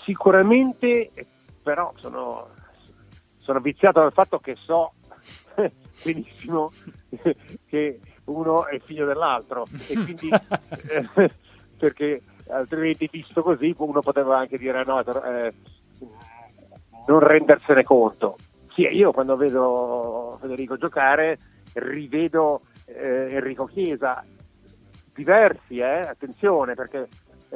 Sicuramente, però sono viziato dal fatto che so benissimo che uno è figlio dell'altro e quindi perché altrimenti, visto così, uno poteva anche dire no, non rendersene conto. Sì, io quando vedo Federico giocare rivedo Enrico Chiesa, diversi, attenzione, perché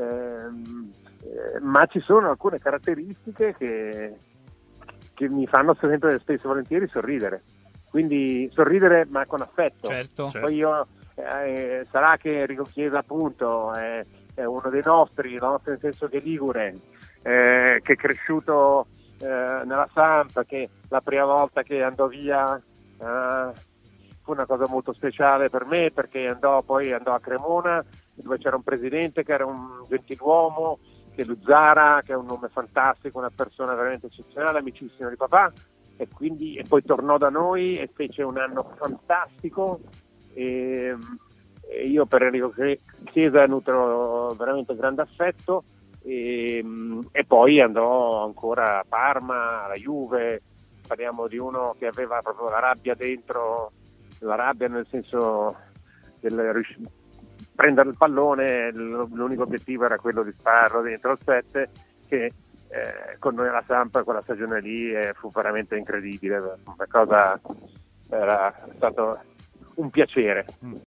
ma ci sono alcune caratteristiche che mi fanno sempre spesso e volentieri sorridere, quindi sorridere ma con affetto. Certo. Poi io sarà che Enrico Chiesa appunto è uno dei nostri, nel senso che ligure, che è cresciuto nella Samp, che la prima volta che andò via fu una cosa molto speciale per me, perché andò a Cremona, dove c'era un presidente che era un gentiluomo, che Luzzara, che è un nome fantastico, una persona veramente eccezionale, amicissima di papà, e poi tornò da noi e fece un anno fantastico, e io per Enrico Chiesa nutro veramente grande affetto, e poi andò ancora a Parma, alla Juve. Parliamo di uno che aveva proprio la rabbia dentro, la rabbia nel senso del prendere il pallone, l'unico obiettivo era quello di spararlo dentro il 7, che con noi alla Samp quella stagione lì fu veramente incredibile, una cosa, era stato un piacere.